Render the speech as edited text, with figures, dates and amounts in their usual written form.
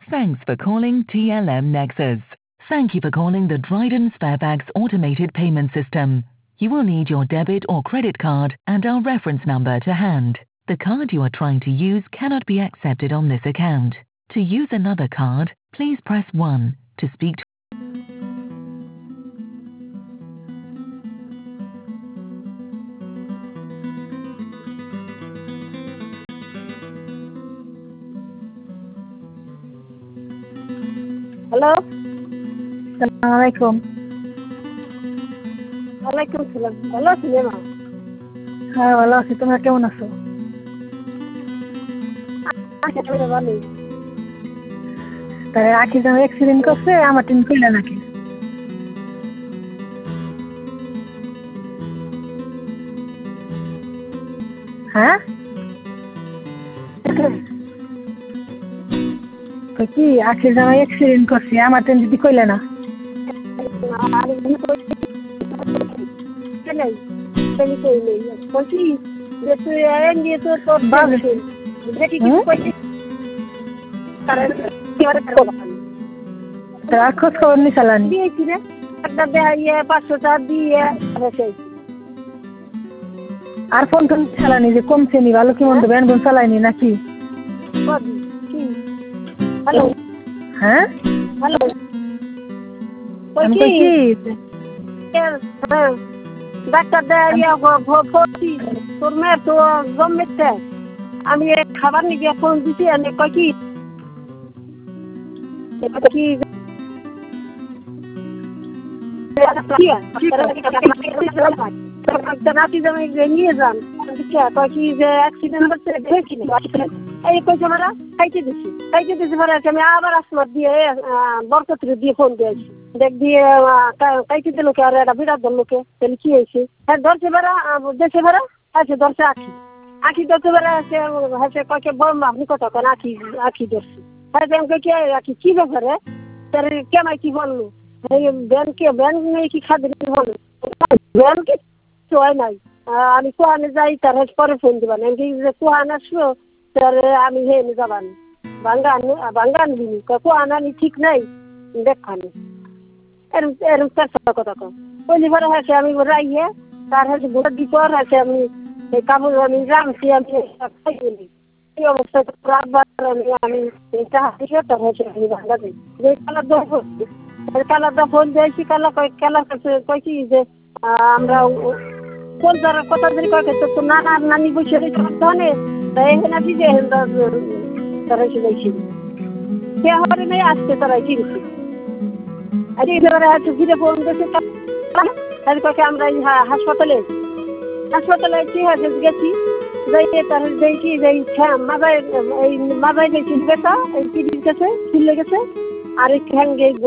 Thanks for calling TLM Nexus. Thank you for calling the Dryden Sparebags automated payment system. You will need your debit or credit card and our reference number to hand. The card you are trying to use cannot be accepted on this account. To use another card, please press 1 to speak to hello, সালাম আলাইকুম। ওয়ালাইকুম সালাম। ভালো আছি মা? হ্যাঁ ভালো আছি, তোমরা কেমন আছো? ভালোই। তাই আখি যেন অ্যাক্সিডেন্ট করছে, আমার টিম কইলা নাকি? হ্যাঁ তো কি আখি যেন অ্যাক্সিডেন্ট করছে, আমার টিম যদি কইলা না? বলছি যে তুই নিয়ে তো তোর দেখি কিছু তার খোঁজ খবর নি চালানি দিয়েছি রে, একটা দেয় 500 টাকা দিয়ে আর ফোন টোন চালানি যে কমছে নি, ভালো কি মন্দ ব্যান বোন চালাইনি নাকি? হ্যালো হ্যাঁ হ্যালো, আমি কই কি ডাক্তার দেয় ভর্তি তোর মেয়ে তো জন্মেছে, আমি খাবার নিয়ে ফোন দিছি এনে কয় কি নিয়ে যান কি যে অ্যাক্সিডেন্ট হচ্ছে দেখি এই কইছে মারা খাইতে দিছি আমি আবার আসমার দিয়ে বরকতির দিয়ে ফোন দিয়েছি দেখ দিয়ে খাইতে দিল কে আর একটা বিরাট লোকে তাহলে কি হয়েছে হ্যাঁ ধরছে বেড়া দেশে বেড়া আছে ধরছে আখি ধরতে বেড়া আছে হচ্ছে কয়েকে বম আপনি কত কেন আখি ধরছে হ্যাঁ ব্যাংকে কি আখি কি ব্যাপারে তার কেমাই কি বললো ব্যাংক নেই কি খাদ্য বলো ব্যাংকে হয় নাই আমি কোহানে যাই তার পরে ফোন দিবান যে কোহান আসলো তার আমি হেনে যাবান ভাঙ্গা আনবিনি কোহান আনি ঠিক নাই দেখানি এরম চার কথা কম বলি পরে হয়েছে আমি রাইয়ে তার হচ্ছে ভোট দিপর আছে আমি এই কাপড় আমি রামছি আমি খাই গেলি এই অবস্থায় আমি তার হচ্ছে আমি ভাঙ্গা দিই যে কালারটা ফোন দিয়েছি কালার কাছে কয়েছি যে আমরা কোন তার কথা যদি কয়েছে তো নানা নানি বসে ধনে এখানে আসি যে তারা এসে যাইছি সে হরে নেই আসছে তারা কিনছি আর এবারে হচ্ছে ঘিরে ফোন দিয়েছে কয়েছে আমরা এই হাসপাতালে কি হয়েছে গেছি যাইয়ে তার দেখি যে মাজায় গেছি বেটা এই কিডির কাছে ছিলে গেছে আর এই ঠ্যাঙ্গে